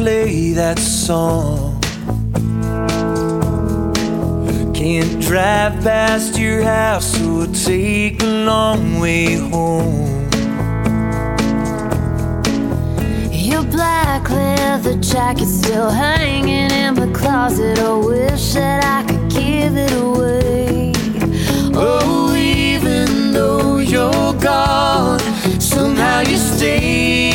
play that song. Can't drive past your house, so I'll take a long way home. Your black leather jacket's still hanging in my closet. I wish that I could give it away. Oh, even though you're gone, somehow you stay.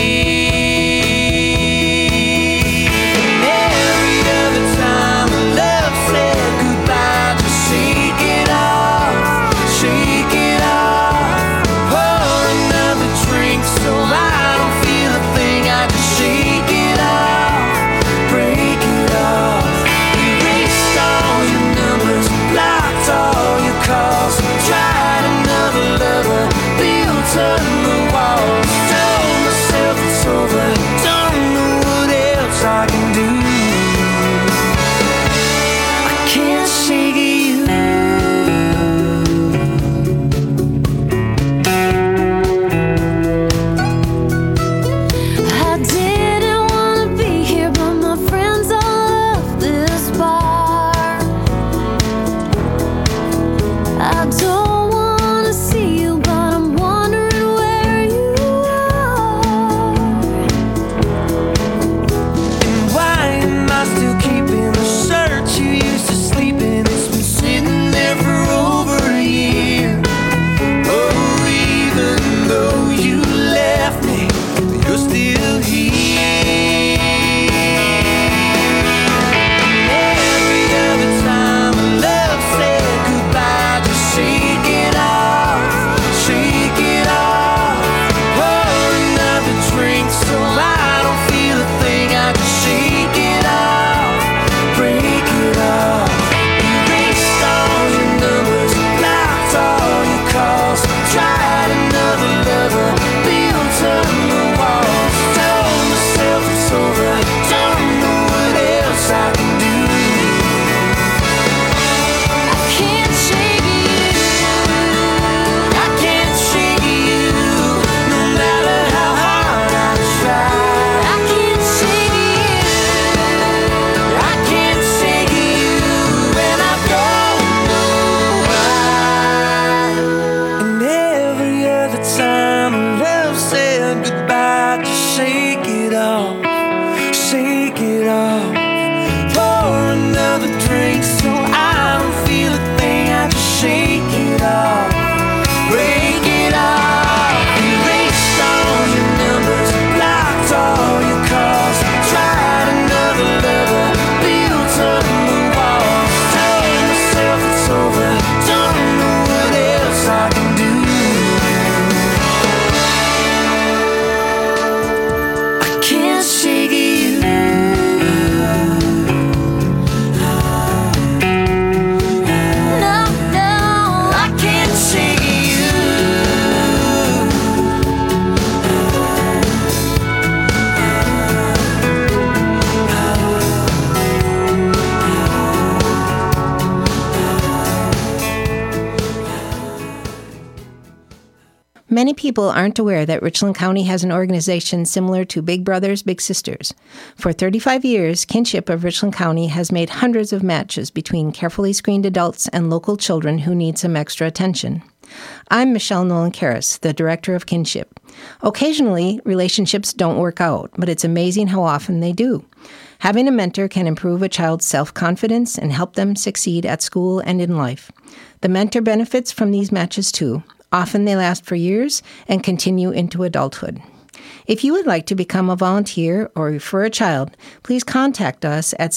Many people aren't aware that Richland County has an organization similar to Big Brothers Big Sisters. For 35 years, Kinship of Richland County has made hundreds of matches between carefully screened adults and local children who need some extra attention. I'm Michelle Nolan-Karras, the director of Kinship. Occasionally, relationships don't work out, but it's amazing how often they do. Having a mentor can improve a child's self-confidence and help them succeed at school and in life. The mentor benefits from these matches too. Often they last for years and continue into adulthood. If you would like to become a volunteer or refer a child, please contact us at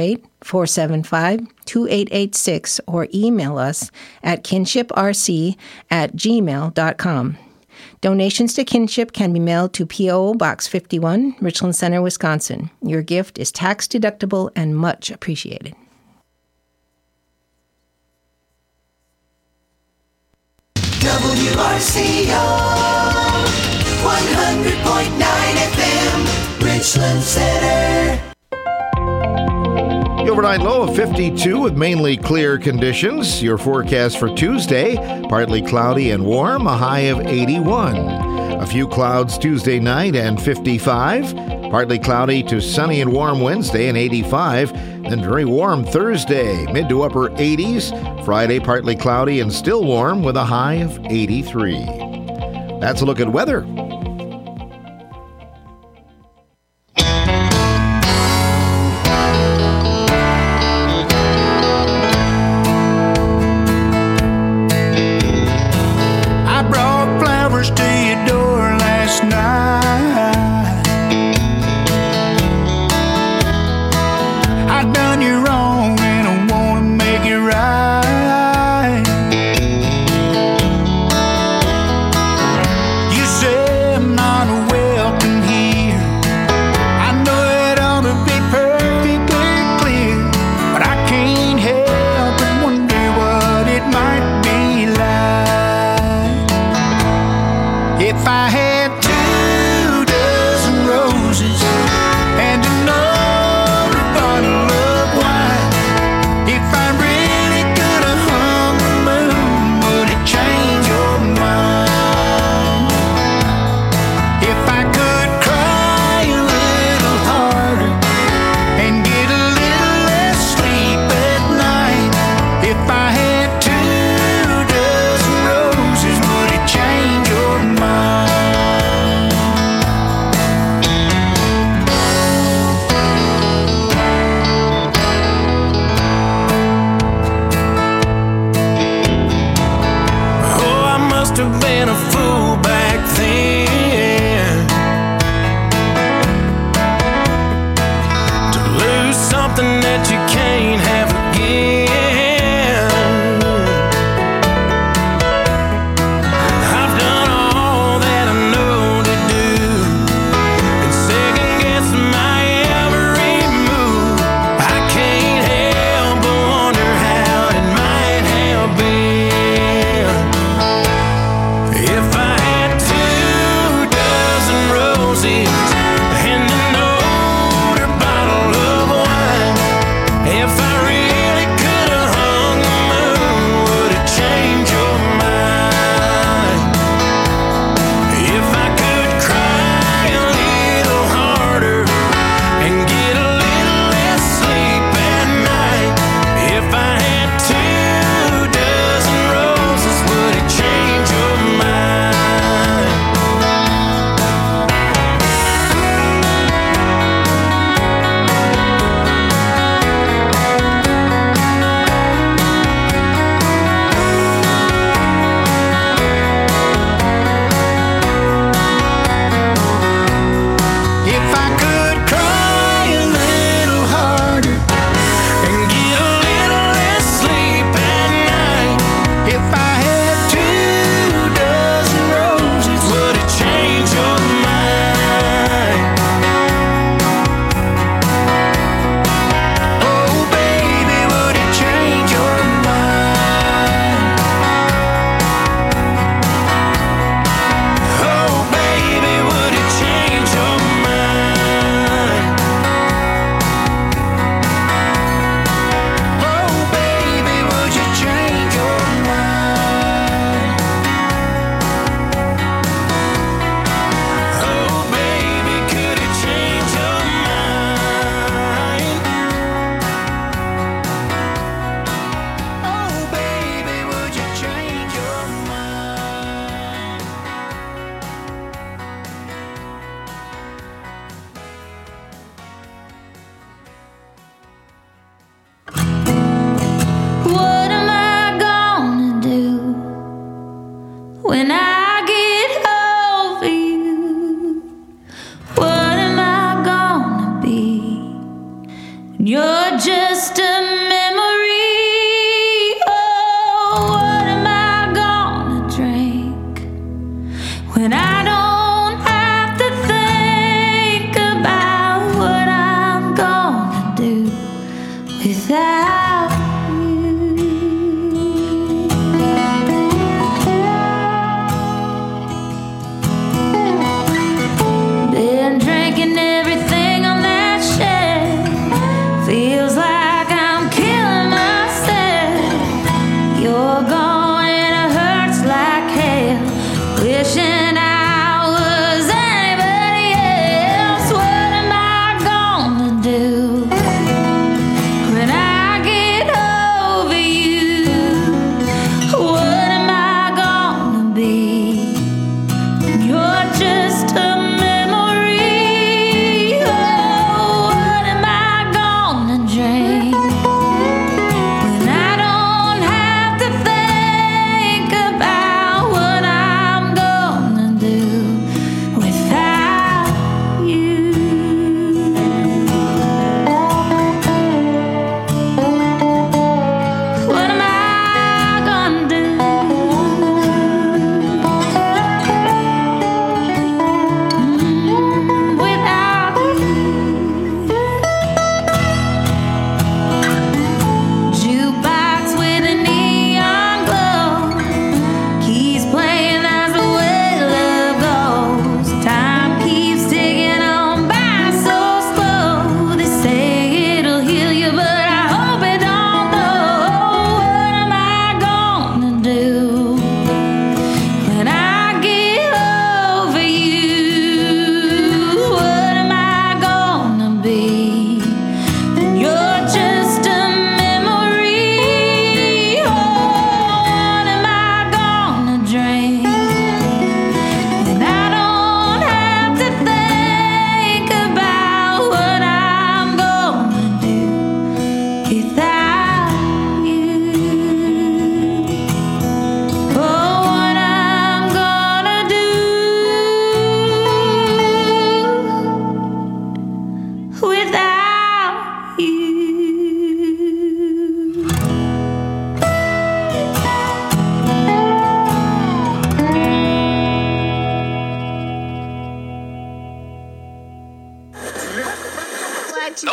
608-475-2886 or email us at kinshiprc@gmail.com. Donations to Kinship can be mailed to P.O. Box 51, Richland Center, Wisconsin. Your gift is tax-deductible and much appreciated. WRCO 100.9 FM, Richland Center. The overnight low of 52 with mainly clear conditions. Your forecast for Tuesday, partly cloudy and warm, a high of 81. A few clouds Tuesday night and 55. Partly cloudy to sunny and warm Wednesday and 85. Then very warm Thursday, mid to upper 80s. Friday, partly cloudy and still warm with a high of 83. That's a look at weather. Say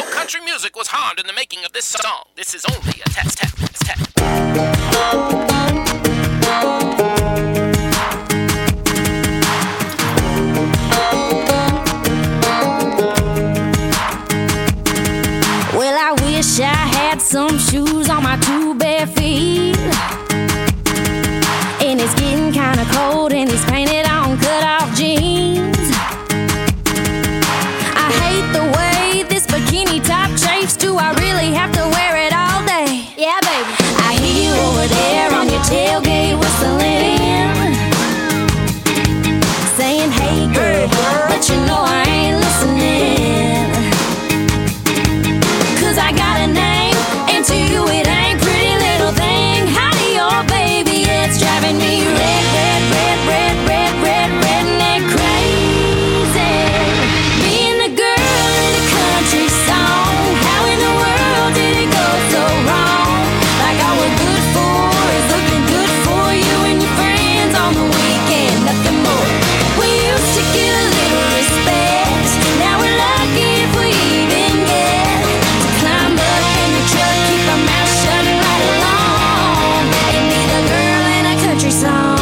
No country music was harmed in the making of this song. This is only a test. Well, I wish I had some shoes on my two bare feet. And it's getting kinda cold in these painted on cut-off jeans. I hate the way this bikini top chafes. Do I really have to wear it all day? Yeah, baby. I hear you over there on your tailgate whistling, saying, hey girl, but you know I ain't listening. 'Cause I got a name, and to you it ain't pretty little thing. Howdy, oh baby, it's driving me redneck crazy. Being the girl in a country song. How in the world did it go so wrong? Like all we're good for is looking good for you and your friends on the weekend, nothing more. We used to get a little respect. Now we're lucky if we even get to climb up in your truck, keep our mouth shut and ride along, and be the girl in a country song.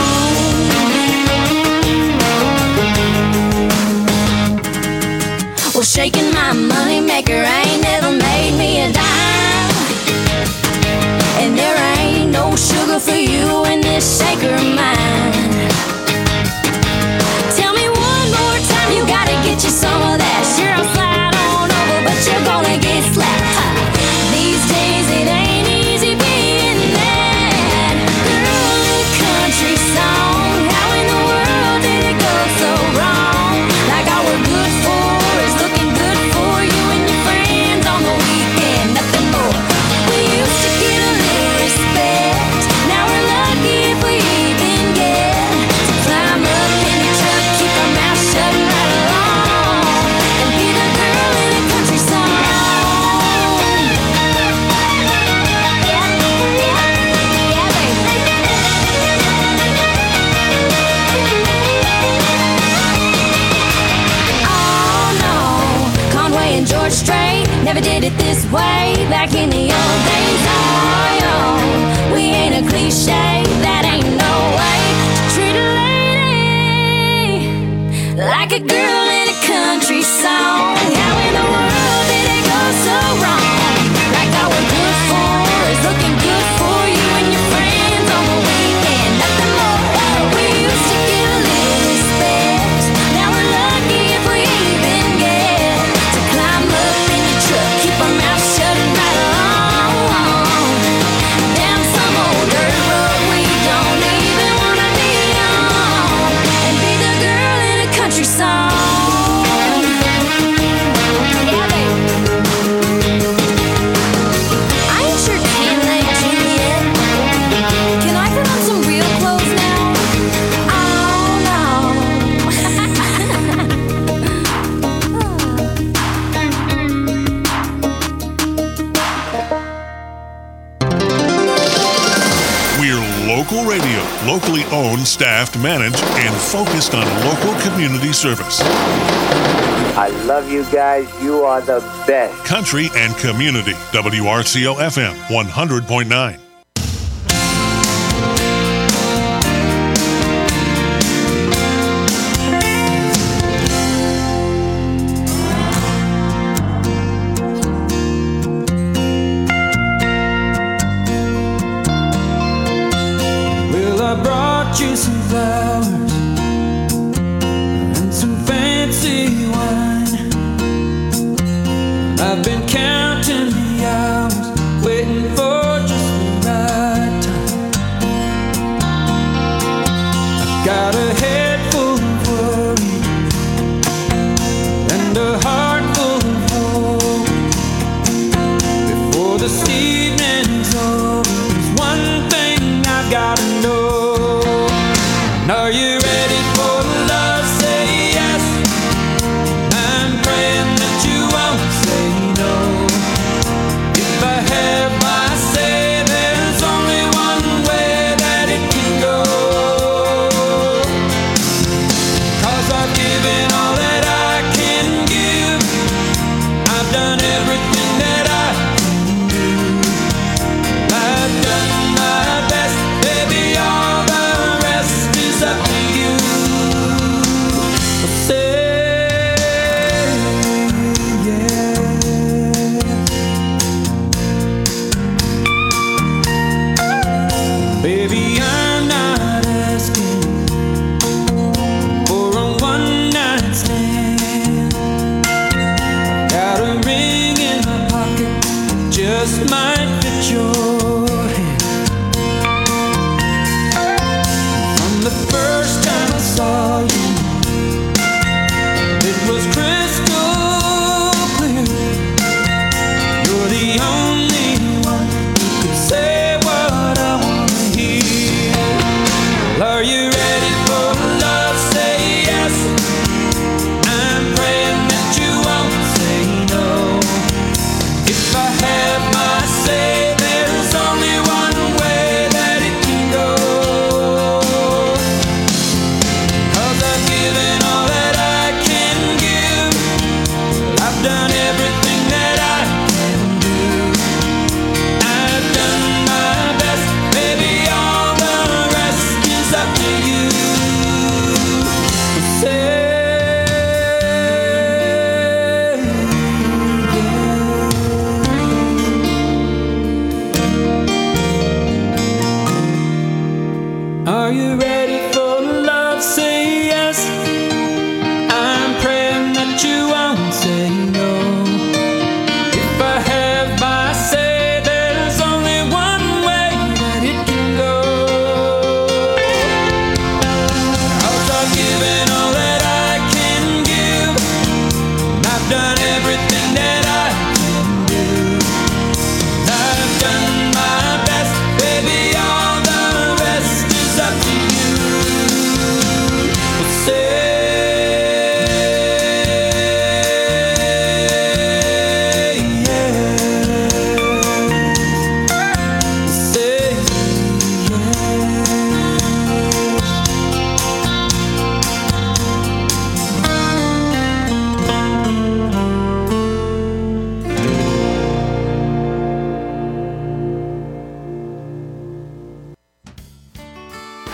Well, shaking my money maker ain't never made me a dime, and there ain't no sugar for you in this shaker of mine. Tell me one more time, you gotta get you some of that. Sure, I'll slide on over, but you're gonna get slapped. Ha. These days it ain't easy being that girl in a country song. How in the world did it go so wrong? Like all we're good for is looking good for you and your friends on the weekend, nothing more. We used to get a little respect. Now we're lucky if we even get to climb up in your truck, keep our mouth shut and ride along, and be the girl in a country song. Yeah, baby. Oh no, Conway and George Strait never did it this way. Back in the old days, oh yo, we ain't a cliche. That ain't no way to treat a lady like a girl in a country song. How in the world did it go so wrong? Like all we're good for is looking good for you and your friends on the weekend, nothing more. We used to get a little respect. Now we're lucky if we even get to climb up in your truck, keep our mouth shut and ride along, down some old dirt road we don't even wanna be on, and be the girl in a country song. Yeah, baby. I ain't sure can they do yet. Can I put on some real clothes now? Oh no. We're local radio, locally owned, staffed, managed, and focused on local community service. I love you guys. You are the best. Country and community. WRCO FM 100.9. Well, I brought you some flowers and some fancy wine. I've been counting the hours, waiting for just the right time. I've got a head full of worry and a heart full of hope. Before this evening's over, there's one thing I've gotta know. Are you ready for love? Say yes. I'm praying that you won't say no.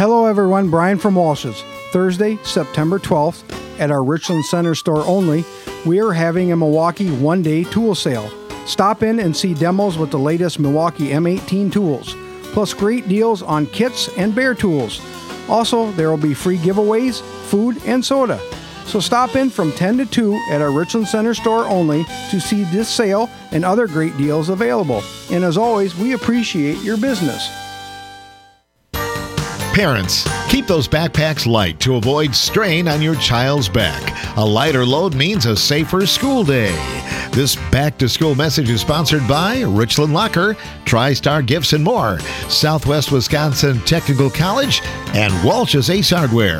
Hello everyone, Brian from Walsh's. Thursday, September 12th, at our Richland Center store only, we are having a Milwaukee one-day tool sale. Stop in and see demos with the latest Milwaukee M18 tools, plus great deals on kits and bare tools. Also, there will be free giveaways, food, and soda. So stop in from 10 to 2 at our Richland Center store only to see this sale and other great deals available. And as always, we appreciate your business. Parents, keep those backpacks light to avoid strain on your child's back. A lighter load means a safer school day. This back-to-school message is sponsored by Richland Locker, TriStar Gifts and More, Southwest Wisconsin Technical College, and Walsh's Ace Hardware.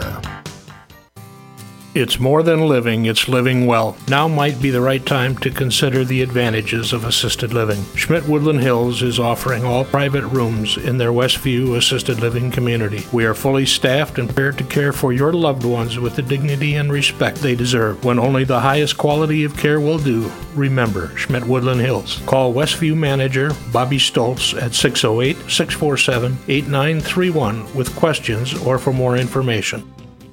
It's more than living, it's living well. Now might be the right time to consider the advantages of assisted living. Schmidt Woodland Hills is offering all private rooms in their Westview assisted living community. We are fully staffed and prepared to care for your loved ones with the dignity and respect they deserve. When only the highest quality of care will do, remember Schmidt Woodland Hills. Call Westview manager Bobby Stoltz at 608-647-8931 with questions or for more information.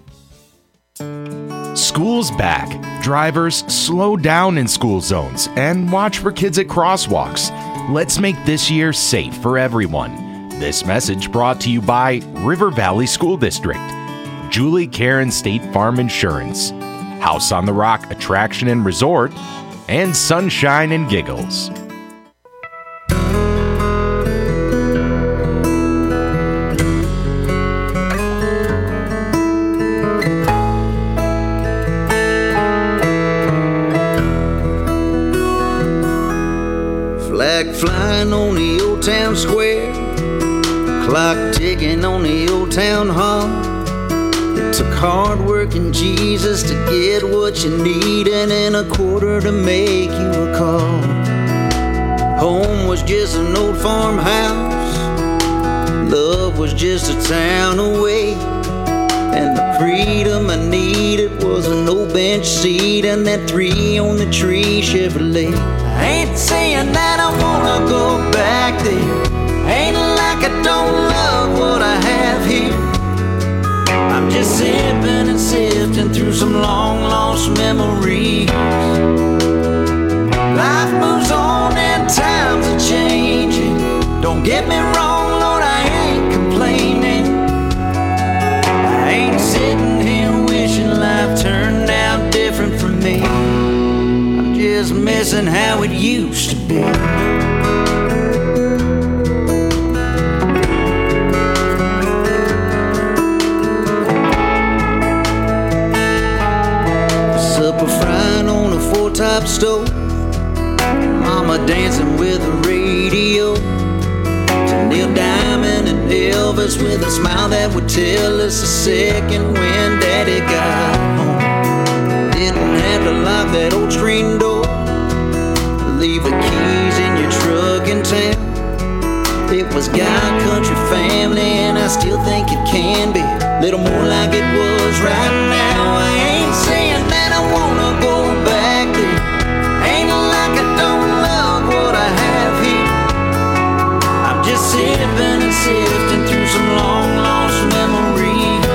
School's back. Drivers, slow down in school zones and watch for kids at crosswalks. Let's make this year safe for everyone. This message brought to you by River Valley School District, Julie Karen State Farm Insurance, House on the Rock Attraction and Resort, and Sunshine and Giggles. Flying on the old town square, clock ticking on the old town hall. It took hard work and Jesus to get what you needed and a quarter to make you a call. Home was just an old farmhouse, love was just a town away, and the freedom I needed was an old bench seat and that 3 on the tree Chevrolet. I ain't saying that I wanna go back there, ain't like I don't love what I have here. I'm just sipping and sifting through some long lost memories. Life moves on and times are changing. Don't get me wrong, Lord, I ain't complaining. I ain't sitting here wishing life turned out different from me. Just missing how it used to be. Supper frying on a 4-top stove, Mama dancing with the radio, to Neil Diamond and Elvis with a smile that would tell us a second when Daddy got home. Didn't have to lock that old screen door, leave the keys in your truck in town. It was God, country, family, and I still think it can be a little more like it was right now. I ain't saying that I wanna go back there, ain't like I don't love what I have here. I'm just sipping and sifting through some long lost memories.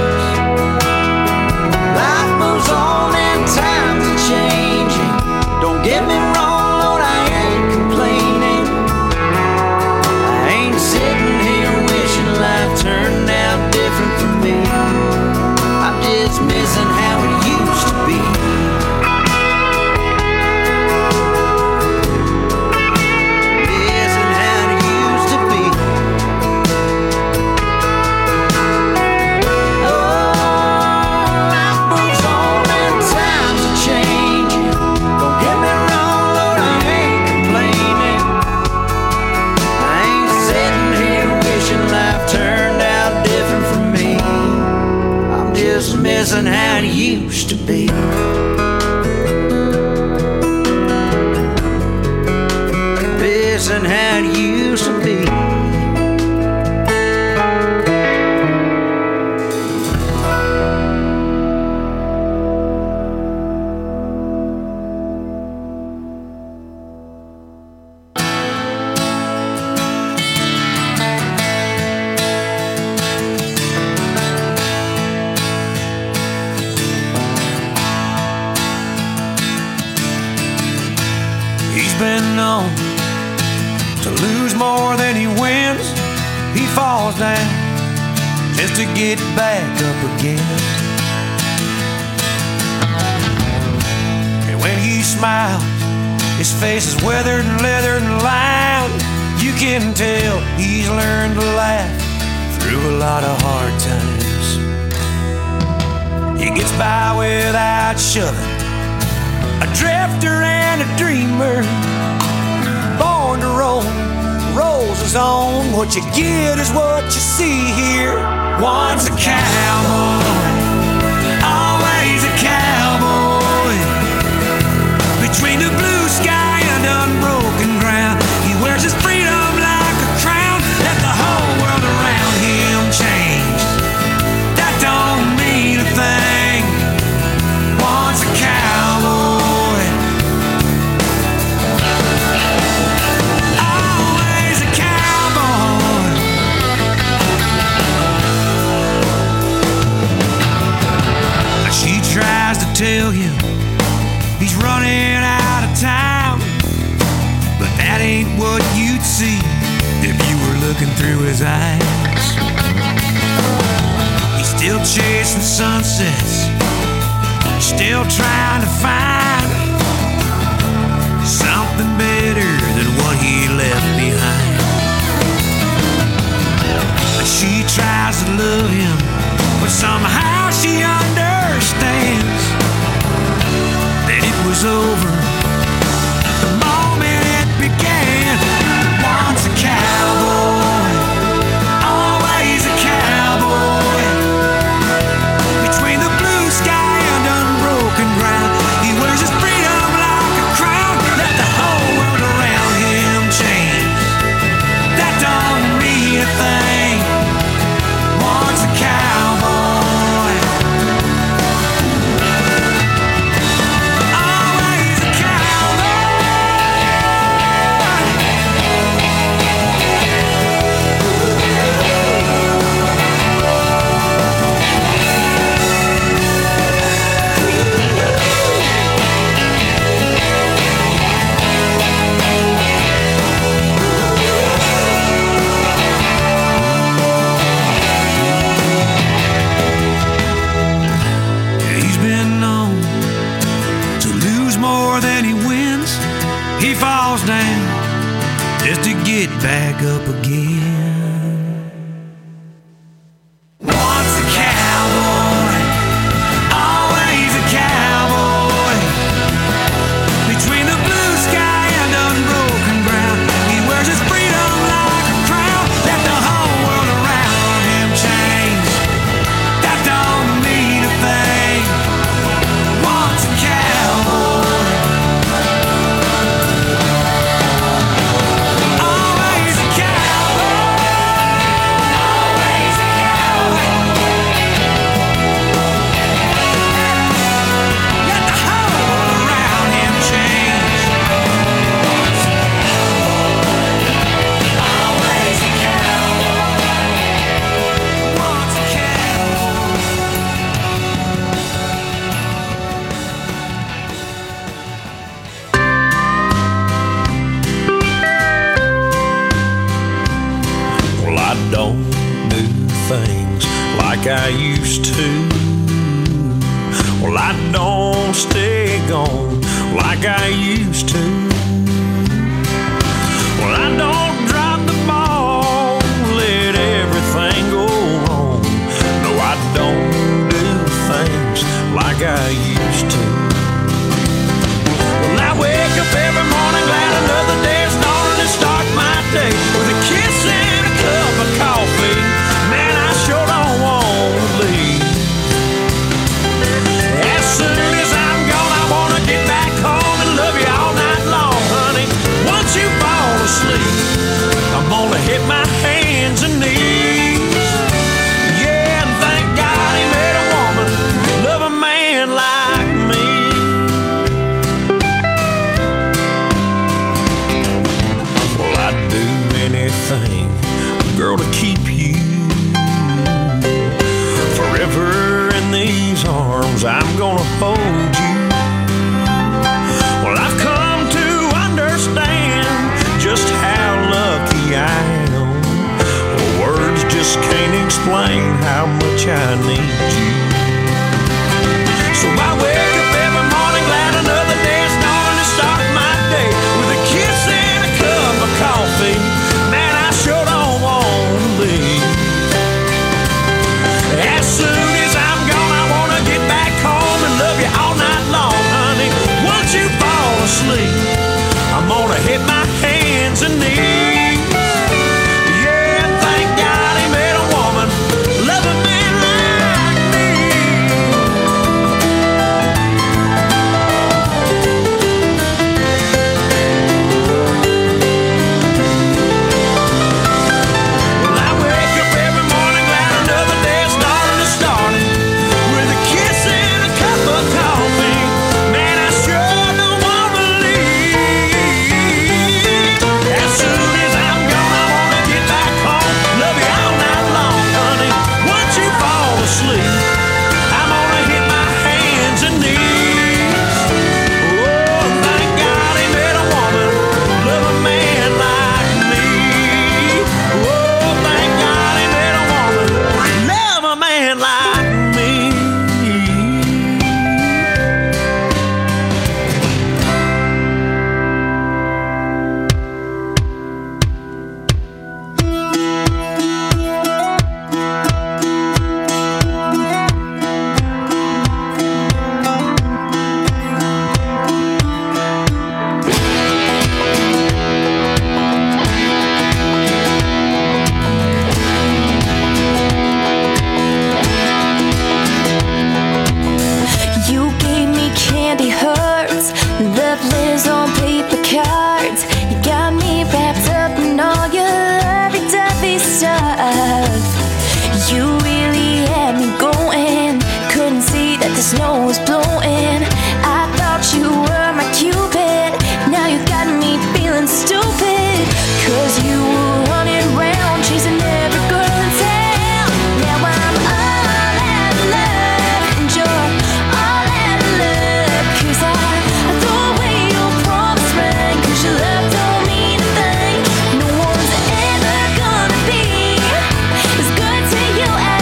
Life moves on and times are changing. Don't get me wrong, Lord, I ain't complaining. I ain't sitting here wishing life turned out different from me. I'm just missing how it used to be. Missing how it used to be. Oh, life moves on and times are changing. Don't get me wrong, Lord, I ain't complaining. I ain't sitting here wishing life turned out different from me. I'm just missing how it used to be. Missing how it used to be. To lose more than he wins, he falls down just to get back up again. And when he smiles, his face is weathered and leathered and lined. You can tell he's learned to laugh through a lot of hard times. He gets by without shoving, a drifter and a dreamer, born to roll, rolls his own. What you get is what you see here. Once a cowboy, always a cowboy. Between the blue sky and unbroken ground, he wears his freedom like a crown. Let the whole world around him change, that don't mean a thing. Once a cowboy, always a cowboy. She tries to tell him he's running out of time, but that ain't what you'd see if you were looking through his eyes. He's still chasing sunsets, still trying to find something better than what he left behind. But she tries to love him, but somehow she understands that it was over the moment it began. Once a cowboy, always a cowboy. Between the blue sky and unbroken ground, he wears his freedom like a crown. Let the whole world around him change, that don't mean a thing. Once a cowboy, always a He's been known to lose more than he wins. He falls down just to get back up again. Once a cowboy, always a cowboy. Between the blue sky and unbroken ground, he wears his freedom like a crown. Let the whole world around him change, that don't mean a thing. Once a cowboy, always a cowboy, always a cowboy. Let the whole world around him change. Once a cowboy, always a cowboy. Once a Well, I don't do things like I used to. Well, I don't stay gone like I used to. Well, I don't drop the ball, let everything go wrong. No, I don't do things like I used to. Well, I wake up every morning glad another day is dawning and start my day with a kiss and a cup of coffee. Man, I sure don't want to leave. As soon as I'm gone, I want to get back home and love you all night long. I need you. So I wake up every morning glad another day is dawning to start my day with a kiss and a cup of coffee. Man, I sure don't want to leave. As soon as I'm gone, I want to get back home and love you all night long, honey. Once you fall asleep, I'm gonna hit my hands and knees. Yeah, thank God he made a woman love a man like me. Well, I wake up every morning glad another day is starting with a kiss and a cup of coffee. Man, I sure don't want to leave. As soon as I'm gone, I want to get back home, love you all night long, honey. Once you fall asleep, I'm gonna hit my hands and knees. Oh, thank God he made a woman love a man like me. Oh, thank God he made a woman love a man like me. You gave me candy hearts, love lives on paper cards. You got me wrapped up in all your lovey-dovey stuff. You really had me going, couldn't see that the snow was blowing. I thought you were my Cupid, now you got me feeling stupid. 'Cause you were running around chasing every girl in town. Now I'm all out of love and you're all out of love. 'Cause I threw away your promise ring, 'cause your love don't mean a thing. No one's ever gonna be as good to you as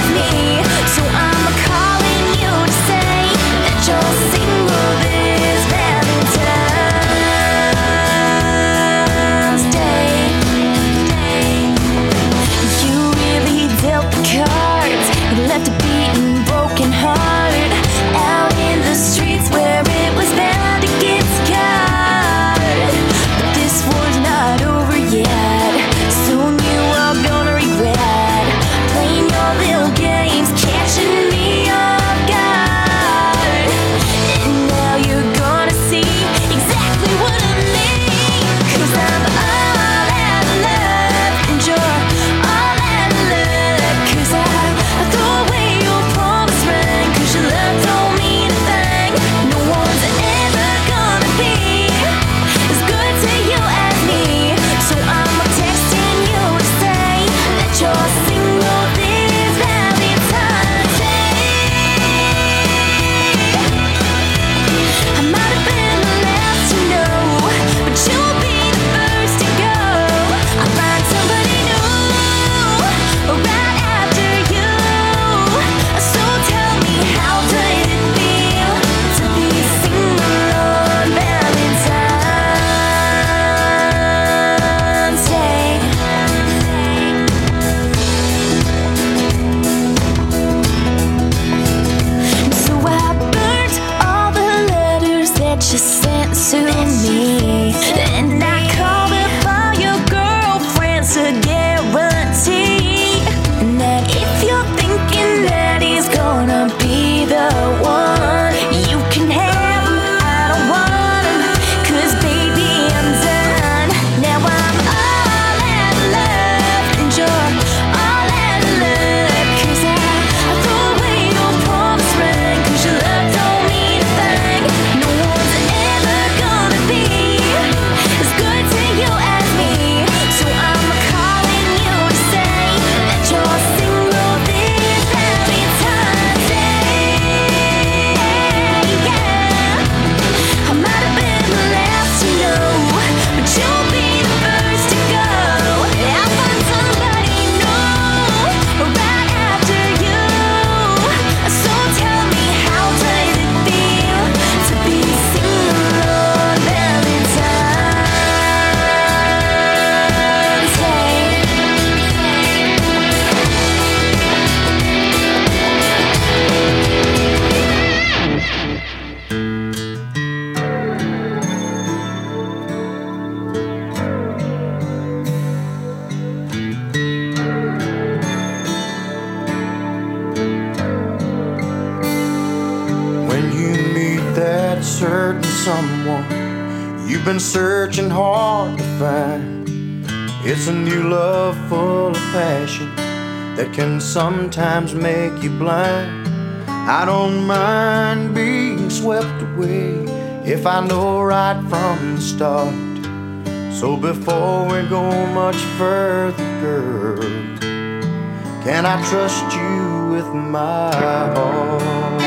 been searching hard to find. It's a new love full of passion that can sometimes make you blind. I don't mind being swept away if I know right from the start. So before we go much further, girl, can I trust you with my heart?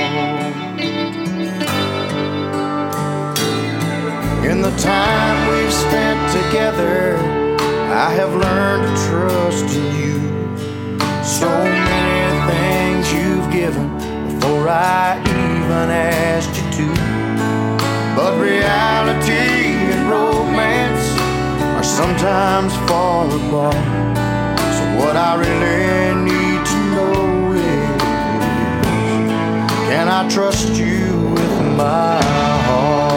In the time we've spent together, I have learned to trust in you. So many things you've given before I even asked you to. But reality and romance are sometimes far apart. So what I really need to know is, can I trust you with my heart?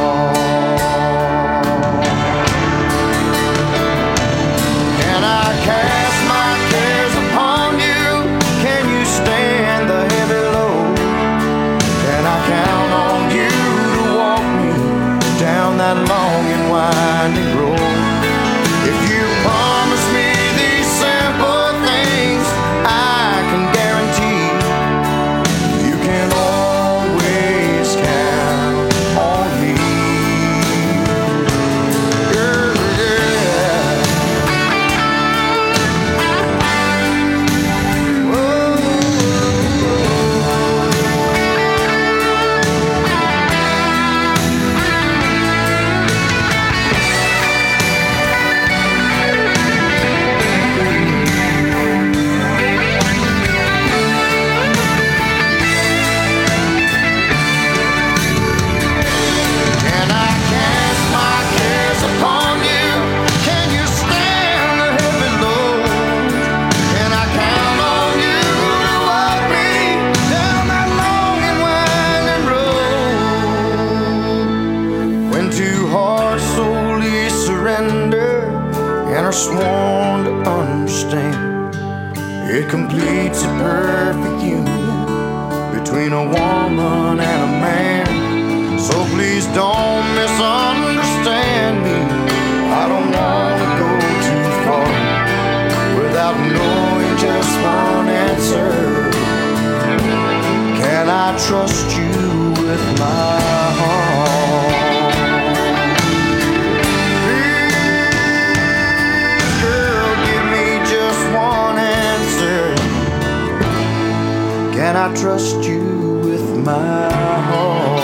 Can I cast my cares upon you? Can you stand the heavy load? Can I count on you to walk me down that long and winding road? If you promise me these simple things, I can guarantee you can always count on me. Girl, can I cast my cares upon you? Can you stand the heavy load? Can I count on you to walk me down that long and winding road? When two hearts solely surrender and are sworn to understand, it completes a perfect union between a woman and a man. So please don't misunderstand me. I don't want to go too far without knowing just one answer. Can I trust you with my heart? Please, girl, give me just one answer. Can I trust you with my heart?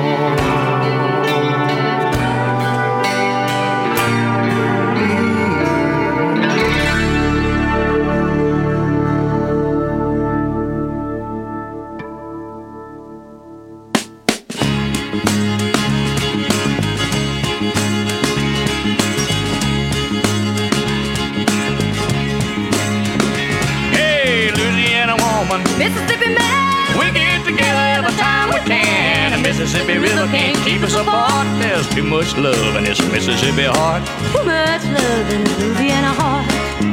Hey, Louisiana woman, Mississippi man, we get together every time we can. The Mississippi River can't keep us apart. There's too much love in this Mississippi heart. too much love in the Louisiana heart.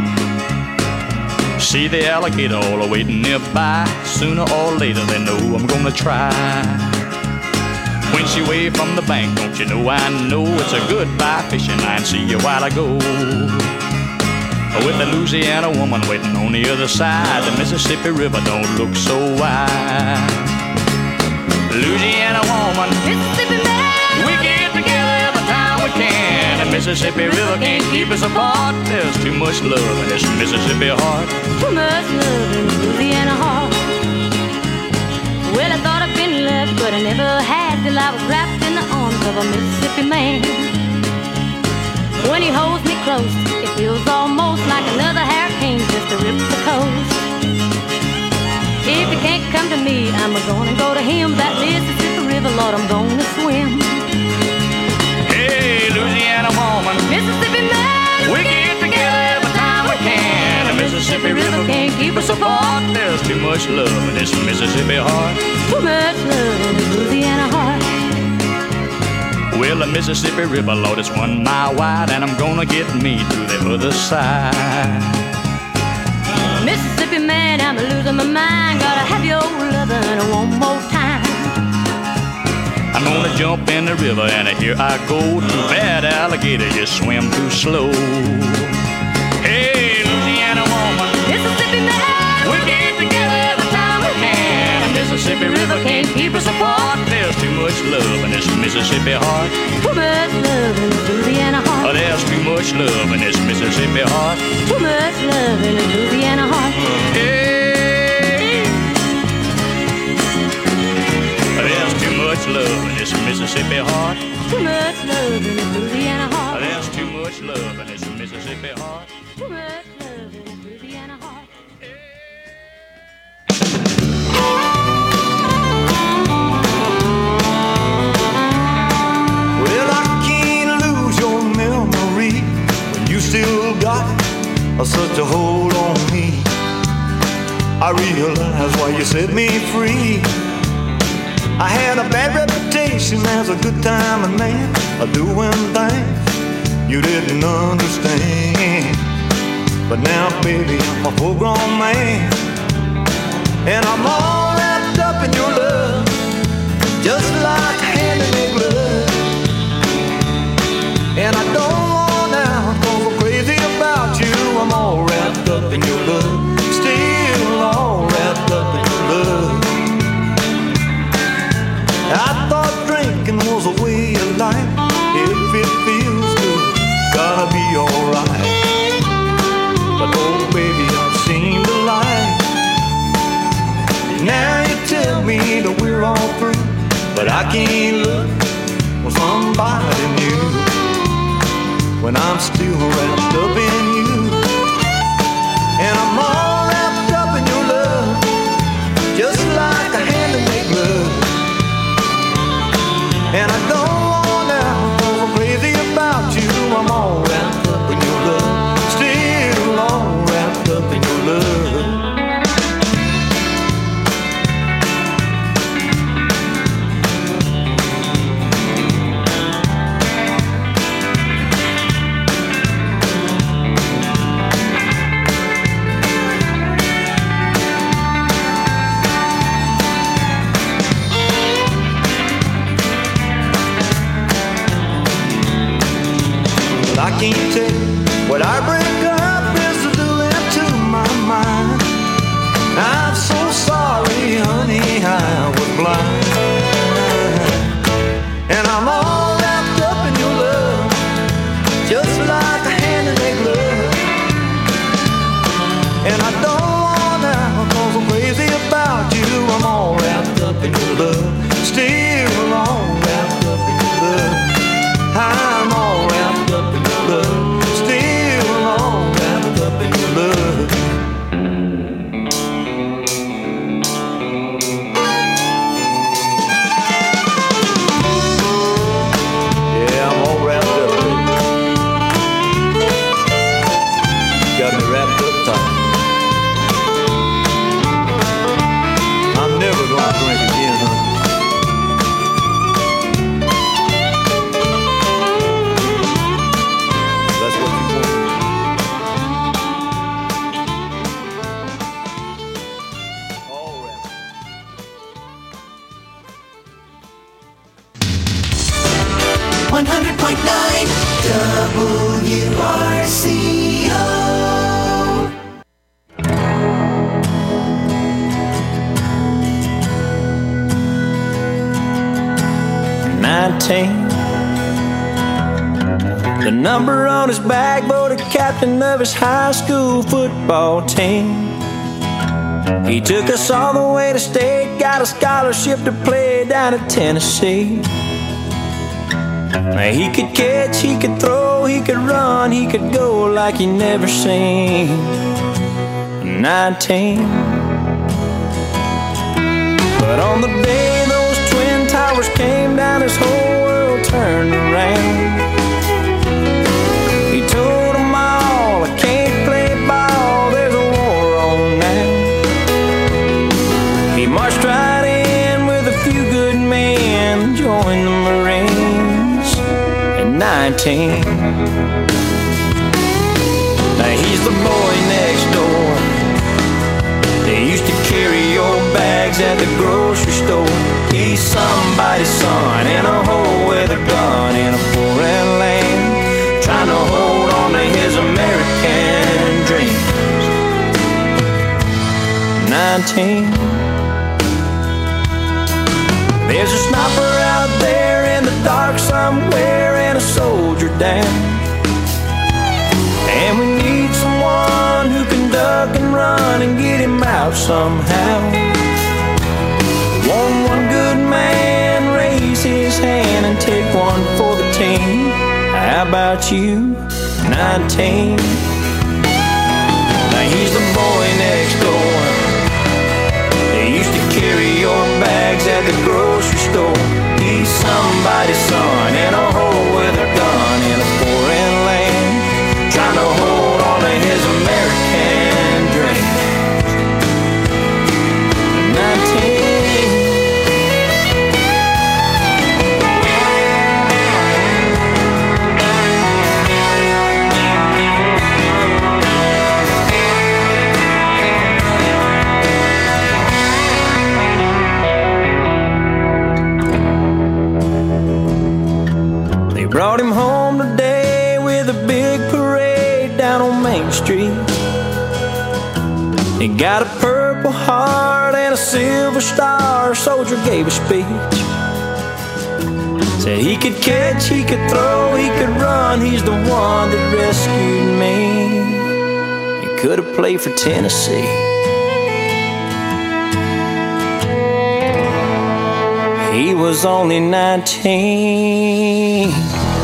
See the alligator all waiting nearby. Sooner or later they know I'm gonna try. When she waved from the bank, don't you know I know it's a goodbye fishing line. See you while I go. With the Louisiana woman waiting on the other side, the Mississippi River don't look so wide. Louisiana woman, Mississippi man, we get together every time we can. The Mississippi River can't keep us apart. There's too much love in this Mississippi heart. too much love in the Louisiana heart. Well, I thought I'd been loved, but I never had till I was wrapped in the arms of a Mississippi man. When he holds me close, it feels almost like another hurricane just to rip the coast. If he can't come to me, I'm gonna go to him. That Mississippi River, Lord, I'm gonna swim. Hey, Louisiana woman, Mississippi man, we get together every time we can. The Mississippi River can't keep us apart. There's too much love in this Mississippi heart. too much love in the Louisiana heart. Well, the Mississippi River, Lord, it's 1 mile wide, and I'm gonna get me to the other side. Mississippi man, I'm losing my mind. Gotta have your lovin' one more time. I'm gonna jump in the river and here I go. Too bad alligator just swim too slow. Hey, Louisiana woman, Mississippi man, we get together every time we can. The Mississippi River can't keep us apart. There's too much love in this Mississippi heart. too much love in the Louisiana heart. Oh, there's too much love in this Mississippi heart. Too much love in the Louisiana heart. Hey, there's too much love in this Mississippi heart. Too much love in the Louisiana heart. There's too much love in this Mississippi heart. Too much love in the Louisiana heart. Well, I can't lose your memory when you still got such a hold on me. I realize why you set me free. I had a bad reputation as a good timing man, doing things you didn't understand. But now, baby, I'm a full-grown man, and I'm all wrapped up in your love, just like hand-in-hand glove. And I don't want out, 'cause I'm crazy about you. I'm all wrapped up in your love, still all wrapped up in your love. I thought drinking was a way of life. If it feels good, gotta be alright. But oh baby, I've seen the light. Now you tell me that we're all through, but I can't look for somebody new when I'm still wrapped up in you. And I'm all wrapped up in your love, just like a hand-in-hand glove. And I don't want out, 'cause I'm crazy about you. I'm all wrapped up in your love, still all wrapped up in your love. I can't tell what our breakup is doing to my mind. I'm so sorry, honey, I was blind. And I'm all wrapped up in your love, just like a hand-in-hand glove. And I don't want out, 'cause I'm crazy about you. I'm all wrapped up in your love, still all wrapped up in your love. I'm all wrapped up in your love, still all wrapped up in your love. Yeah, I'm all wrapped up, baby. You got me wrapped up tight. I'm never gonna drink again, honey. WRCO. 19. The number on his bag, voted captain of his high school football team. He took us all the way to state, got a scholarship to play down at Tennessee. Now he could catch, he could throw, he could run, he could go like you never seen. 19. But on the day those twin towers came down, his whole world turned around. He told them all, I can't play ball, there's a war on now. He marched right in with a few good men, joined the Marines at 19. Now he's the boy next door. They used to carry your bags at the grocery store. He's somebody somebody's son in a hole with a gun in a foreign land, trying to hold on to his American dreams. 19. There's a sniper out there in the dark somewhere and a soldier down, and we need someone who can duck and run and get him out somehow. Won't one good man raise his hand and take one for the team? How about you, 19? Now he's the boy next door. They used to carry your bags at the grocery store. He's somebody's son in a hole with a gun in a foreign land, trying to hold on to his American dream. 19. Brought him home today with a big parade down on Main Street. He got a Purple Heart and a Silver Star. Soldier gave a speech. Said he could catch, he could throw, he could run. He's the one that rescued me. He could have played for Tennessee. He was only 19.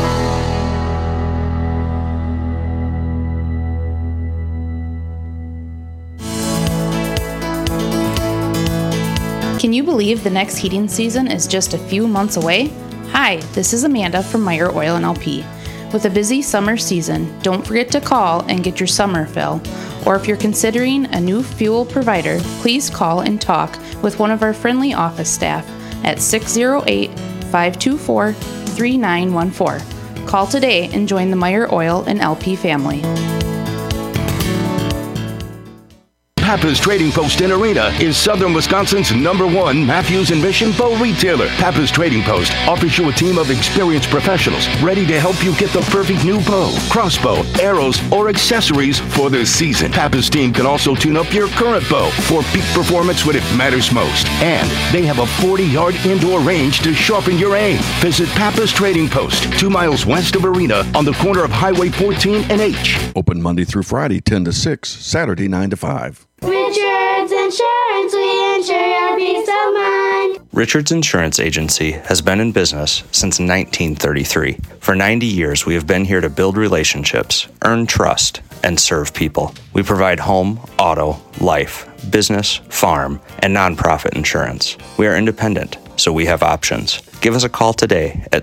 Can you believe the next heating season is just a few months away? Hi, this is Amanda from Meyer Oil and LP. With a busy summer season, don't forget to call and get your summer fill. Or if you're considering a new fuel provider, please call and talk with one of our friendly office staff at 608-524-3914. Call today and join the Meyer Oil and LP family. Pappas Trading Post in Arena is Southern Wisconsin's #1 Matthews and Mission bow retailer. Pappas Trading Post offers you a team of experienced professionals ready to help you get the perfect new bow, crossbow, arrows, or accessories for the season. Pappas team can also tune up your current bow for peak performance when it matters most. And they have a 40-yard indoor range to sharpen your aim. Visit Pappas Trading Post, 2 miles west of Arena on the corner of Highway 14 and H. Open Monday through Friday, 10 to 6, Saturday, 9 to 5. Richards Insurance, we insure your peace of mind. Richards Insurance Agency has been in business since 1933. For 90 years, we have been here to build relationships, earn trust, and serve people. We provide home, auto, life, business, farm, and nonprofit insurance. We are independent, so we have options. Give us a call today at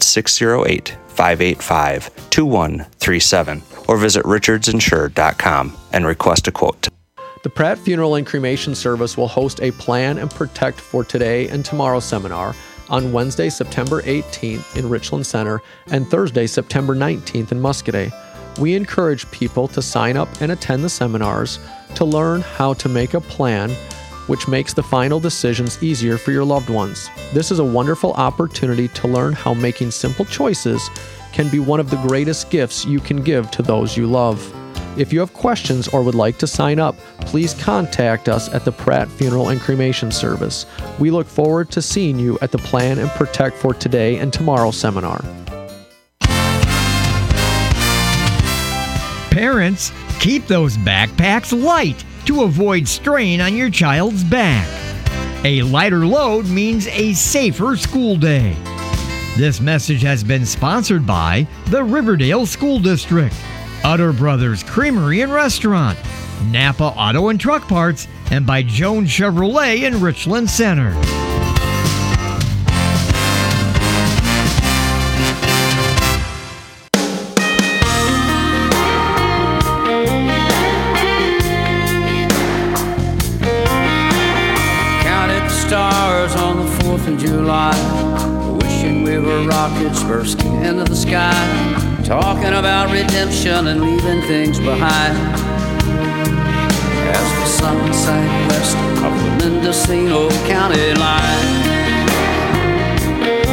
608-585-2137 or visit richardsinsure.com and request a quote. The Pratt Funeral and Cremation Service will host a Plan and Protect for Today and Tomorrow seminar on Wednesday, September 18th in Richland Center and Thursday, September 19th in Muscoda. We encourage people to sign up and attend the seminars to learn how to make a plan which makes the final decisions easier for your loved ones. This is a wonderful opportunity to learn how making simple choices can be one of the greatest gifts you can give to those you love. If you have questions or would like to sign up, please contact us at the Pratt Funeral and Cremation Service. We look forward to seeing you at the Plan and Protect for Today and Tomorrow seminar. Parents, keep those backpacks light to avoid strain on your child's back. A lighter load means a safer school day. This message has been sponsored by the Riverdale School District, Utter Brothers Creamery and Restaurant, Napa Auto and Truck Parts, and by Jones Chevrolet in Richland Center. Counted the stars on the 4th of July, wishing we were rockets bursting into the sky. Talking about redemption and leaving things behind. As the sun sank west of the Mendocino County line,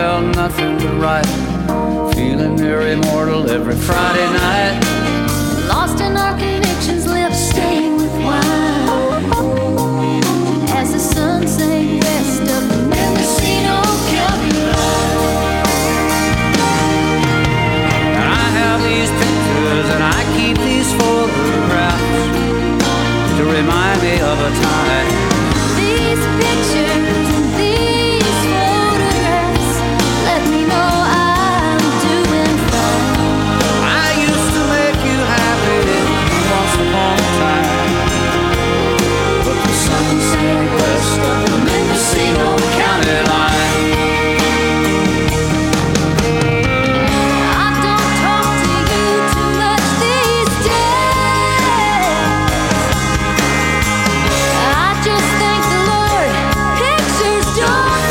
felt nothing but right, feeling very mortal every Friday night. Lost in our convictions, lips stained with wine. As the sun sank west of the Mendocino County line. And I have these pictures and I keep these photographs to remind me of a time. These pictures and these photographs let me know I'm doing fine. I used to make you happy once upon a time, but the sun sank west of the Mendocino County line. I don't talk to you too much these days. I just thank the Lord, pictures don't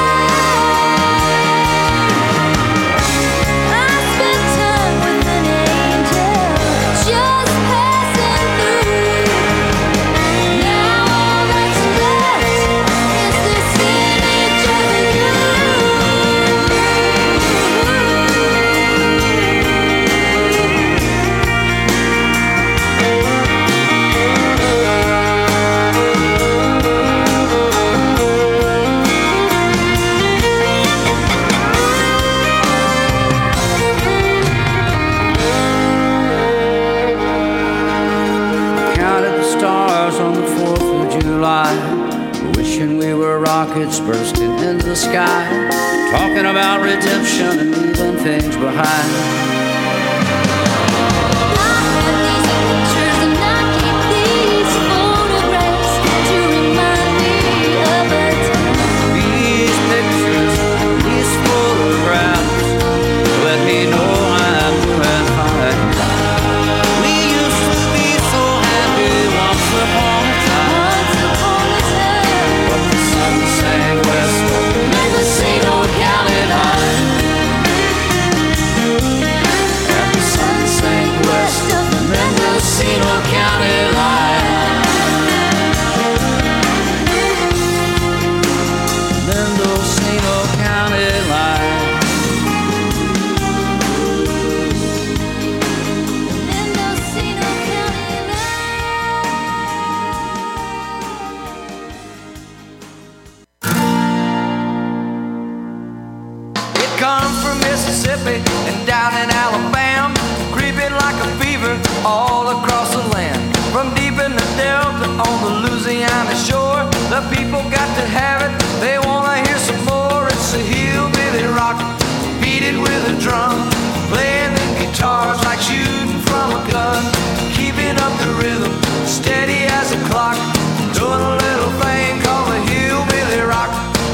fade. I spent time with an angel, just passing through. Now all that's left is this image of you. Counted the stars on the 4th of July, wishing we were rockets bursting into the sky, talking about redemption and leaving things behind. Pictures and I keep these photographs to remind me of a time. These pictures, these photographs, let me know I'm doing fine. We used to be so happy once upon a time, but the sun sank west of the Mendocino County line. And the sun sank west of the Mendocino County line. Mendocino County line. Mendocino County It comes from Mississippi and down in Alabama, creeping like a fever all across the land. From deep in the Delta on the Louisiana shore, the people got to have it, they wanna hear some more. It's a hillbilly rock, beat it with a drum, playing the guitars like shooting from a gun, keeping up the rhythm, steady as a clock, doing a little thing called the hillbilly rock.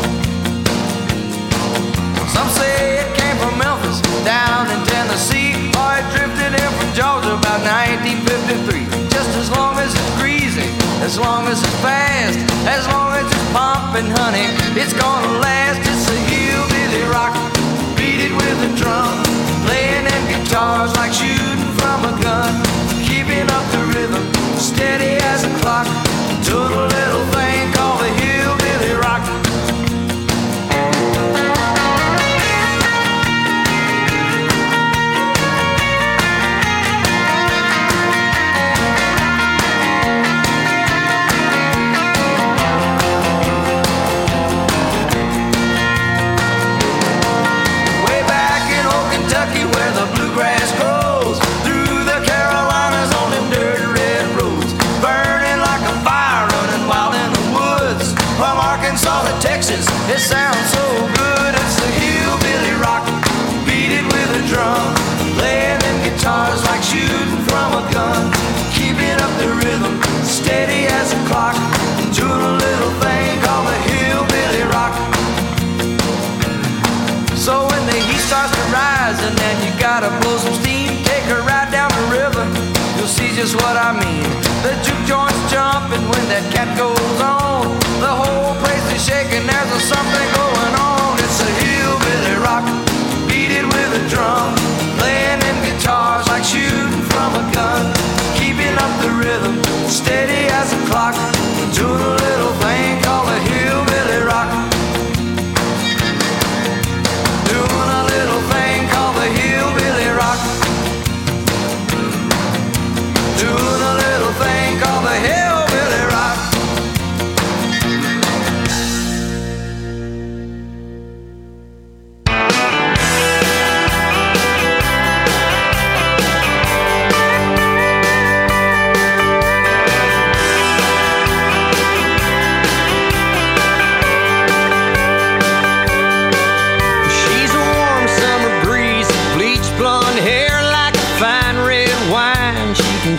Some say it came from Memphis, down in Tennessee, or it drifted in from Georgia about 1953. Just as long as it's greasy, as long as it's fast, as long as it's pumping, honey, it's gonna last. It's a hillbilly rock, beat it with a drum, playing them guitars like shooting from a gun, keeping up the rhythm, steady as a clock, doing a little thing called the hillbilly rock. Way back in old Kentucky where the bluegrass grows, through the Carolinas on them dirt red roads, burning like a fire running wild in the woods. From Arkansas to Texas, it sounds so good. It's the hillbilly rock, beat it with a drum, playing them guitars like shooting from a gun, keeping up the rhythm, steady as a clock, doing a little thing called the hillbilly rock. So when the heat starts to rise and then you gotta blow some steam, take a ride down the river, you'll see just what I mean. The juke joint's jumping when that cat goes on, the whole place is shaking, there's something going on. It's a hillbilly rock, beat it with a drum, playing them guitars like shooting from a gun, keeping up the rhythm, steady as a clock, doing a little thing called a hillbilly rock.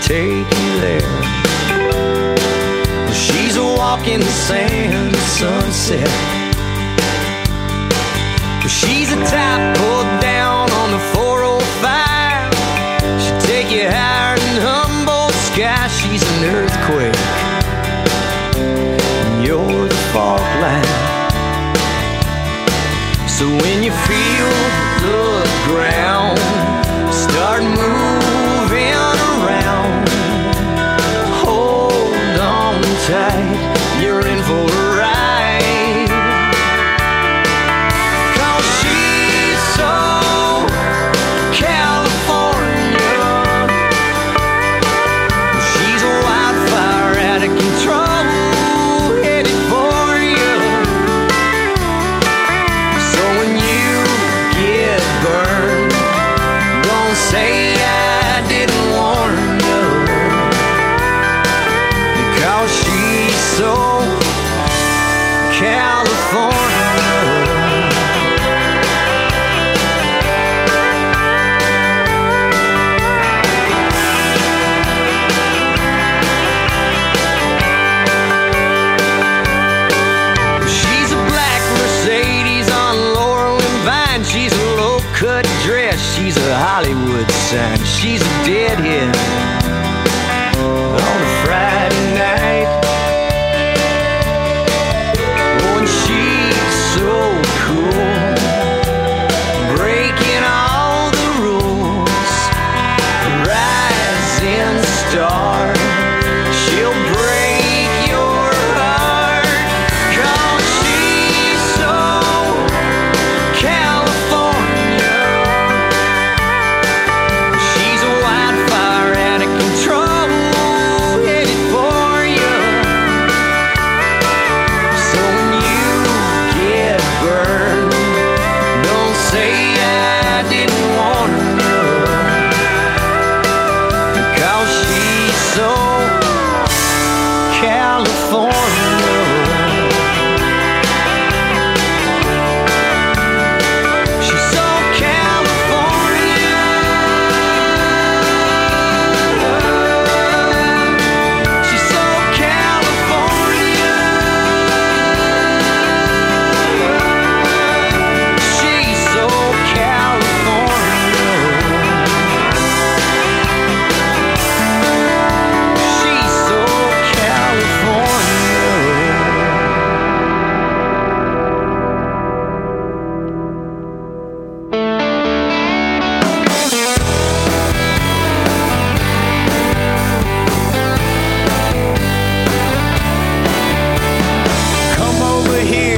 take you there. Well, she's a walking sand sunset. Well, she's a type pulled down on the 405. She'll take you higher than Humboldt sky. She's an earthquake, and you're the fault line. So when you feel the ground start moving around, hold on tight, you're in for a ride. 'Cause she's so California. She's a wildfire out of control, headed for you. So when you get burned, don't say I didn't warn you. Because she's so California. She's a black Mercedes on Laurel and Vine. She's a low-cut dress. She's a Hollywood sign. She's a deadhead